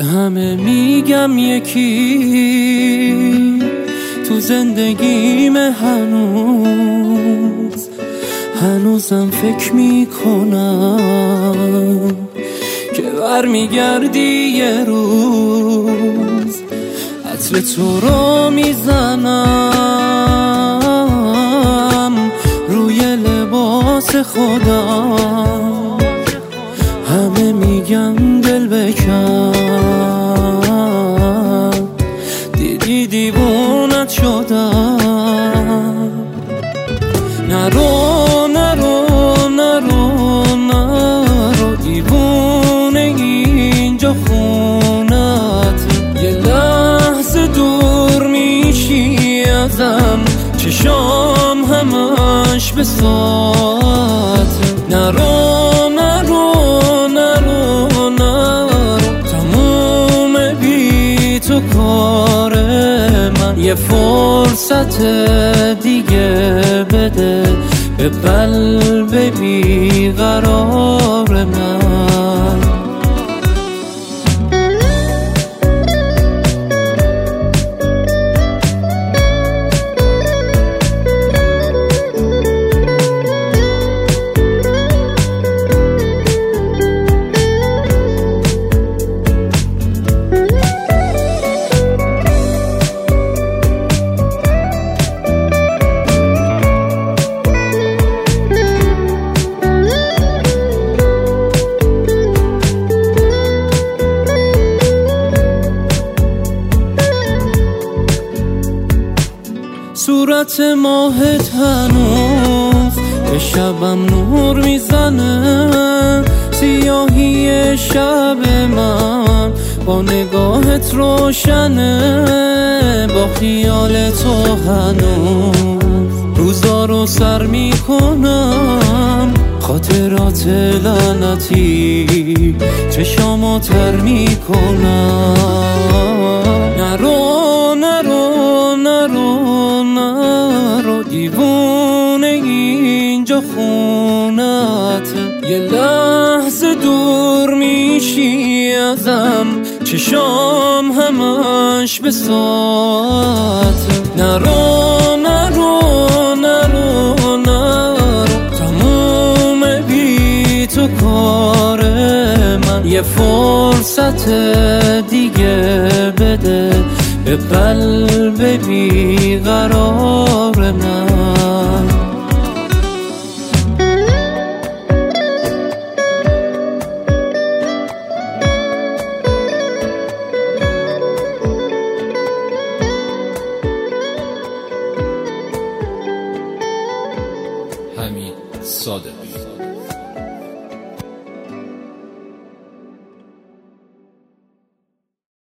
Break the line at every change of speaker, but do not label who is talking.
همه میگم یکی تو زندگیم هنوزم فکر میکنم که برمیگردی یه روز عطر تو رو میزنم روی لباس خودم. همه میگن دل بکن، دیدی دیوونت شدم. نرو نرو نرو نرو، دیوونه اینجا خونت. یه لحظه دور میشی ازم، چشام همش به ساعت. نرو نرو نرو نرو، تموم بی تو کار من. یه فرصت دیگه بده به قلب بیقرار من. صورت ماهت هنوز به شبم نور میزنه. سیاهی شب من با نگاهت روشنه. با خیال تو هنوز روزا رو سر میکنم. خاطرات لعنتی چشامو تر میکنم. نرو نرو نرو نرو، دیوونه اینجا خونت. یه لحظه دور میشی ازم، چشام همش به ساعت. نرو نرو نرو نرو، تموم بی تو کار من. یه فرصت دیگه بده به قلب بیقرار من.
حمید صادق.